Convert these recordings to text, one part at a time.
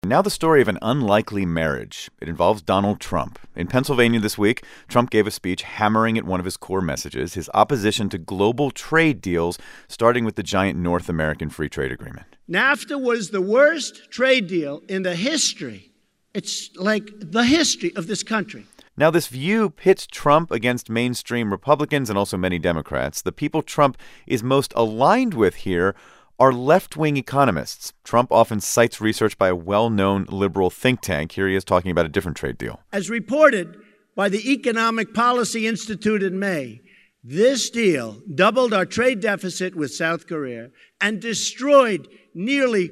Now the story of an unlikely marriage. It involves Donald Trump. In Pennsylvania this week, Trump gave a speech hammering at one of his core messages, his opposition to global trade deals, starting with the giant North American Free Trade Agreement. NAFTA was the worst trade deal in the history. It's like the history of this country. Now, this view pits Trump against mainstream Republicans and also many Democrats. The people Trump is most aligned with here are left-wing economists. Trump often cites research by a well-known liberal think tank. Here he is talking about a different trade deal. As reported by the Economic Policy Institute in May, this deal doubled our trade deficit with South Korea and destroyed nearly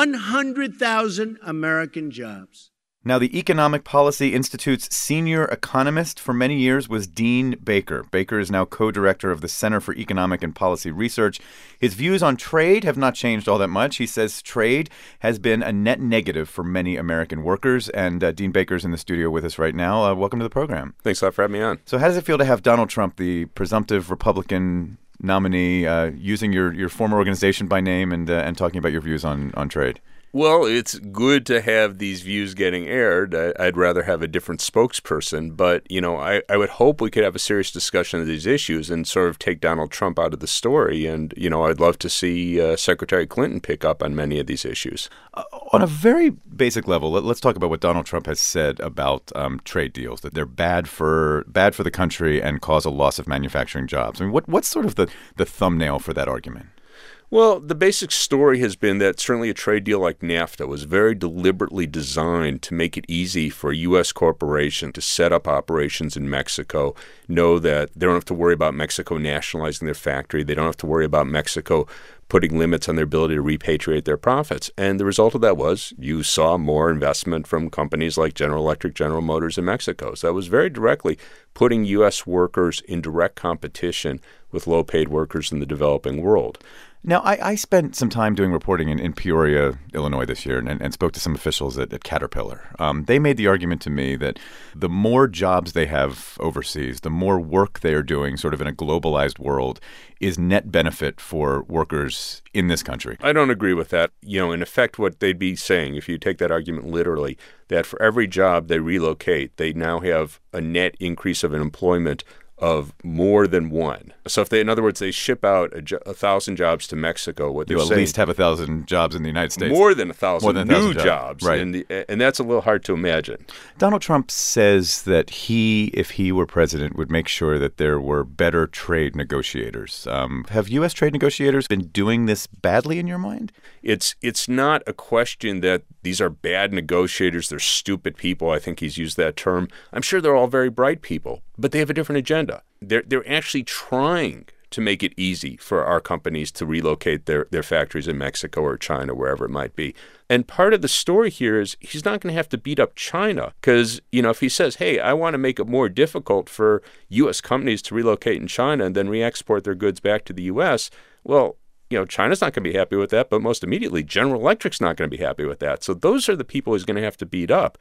100,000 American jobs. Now, the Economic Policy Institute's senior economist for many years was Dean Baker. Baker is now co-director of the Center for Economic and Policy Research. His views on trade have not changed all that much. He says trade has been a net negative for many American workers. And Dean Baker's in the studio with us right now. Welcome to the program. Thanks a lot for having me on. So how does it feel to have Donald Trump, the presumptive Republican nominee, using your former organization by name and talking about your views on trade? Well, it's good to have these views getting aired. I'd rather have a different spokesperson, but, I would hope we could have a serious discussion of these issues and sort of take Donald Trump out of the story. And, I'd love to see Secretary Clinton pick up on many of these issues. On a very basic level, let's talk about what Donald Trump has said about trade deals, that they're bad for the country and cause a loss of manufacturing jobs. I mean, what's sort of the thumbnail for that argument? Well, the basic story has been that certainly a trade deal like NAFTA was very deliberately designed to make it easy for a U.S. corporation to set up operations in Mexico, know that they don't have to worry about Mexico nationalizing their factory. They don't have to worry about Mexico putting limits on their ability to repatriate their profits. And the result of that was you saw more investment from companies like General Electric, General Motors in Mexico. So that was very directly putting U.S. workers in direct competition with low-paid workers in the developing world. Now, I spent some time doing reporting in Peoria, Illinois this year and spoke to some officials at Caterpillar. They made the argument to me that the more jobs they have overseas, the more work they are doing sort of in a globalized world is net benefit for workers in this country. I don't agree with that. In effect, what they'd be saying, if you take that argument literally, that for every job they relocate, they now have a net increase of employment of more than one. So if in other words, they ship out 1,000 jobs to Mexico, what they're saying, at least have 1,000 jobs in the United States. More than 1,000 new jobs. Right. And that's a little hard to imagine. Donald Trump says that if he were president, would make sure that there were better trade negotiators. Have U.S. trade negotiators been doing this badly in your mind? It's not a question that these are bad negotiators, they're stupid people. I think he's used that term. I'm sure they're all very bright people, but they have a different agenda. They're actually trying to make it easy for our companies to relocate their factories in Mexico or China, wherever it might be. And part of the story here is he's not going to have to beat up China because, if he says, hey, I want to make it more difficult for U.S. companies to relocate in China and then re-export their goods back to the U.S., well, China's not going to be happy with that, but most immediately, General Electric's not going to be happy with that. So those are the people he's going to have to beat up.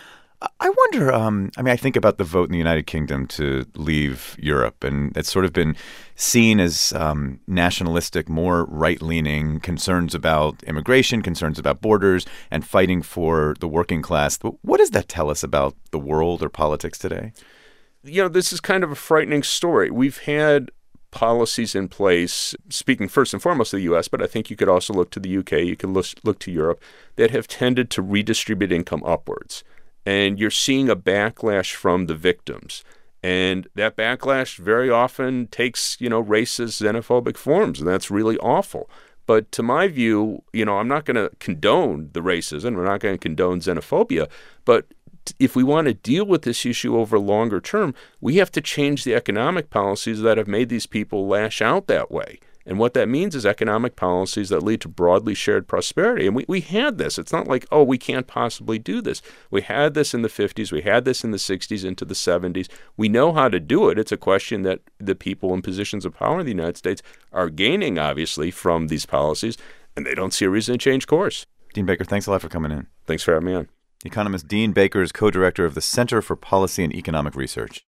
I wonder, I think about the vote in the United Kingdom to leave Europe, and it's sort of been seen as nationalistic, more right-leaning concerns about immigration, concerns about borders, and fighting for the working class. What does that tell us about the world or politics today? This is kind of a frightening story. We've had policies in place, speaking first and foremost of the U.S., but I think you could also look to the U.K., you can look to Europe, that have tended to redistribute income upwards. And you're seeing a backlash from the victims. And that backlash very often takes, racist, xenophobic forms, and that's really awful. But to my view, I'm not going to condone the racism. We're not going to condone xenophobia. But if we want to deal with this issue over longer term, we have to change the economic policies that have made these people lash out that way. And what that means is economic policies that lead to broadly shared prosperity. And we had this. It's not like, we can't possibly do this. We had this in the 50s. We had this in the 60s into the 70s. We know how to do it. It's a question that the people in positions of power in the United States are gaining, obviously, from these policies, and they don't see a reason to change course. Dean Baker, thanks a lot for coming in. Thanks for having me on. Economist Dean Baker is co-director of the Center for Policy and Economic Research.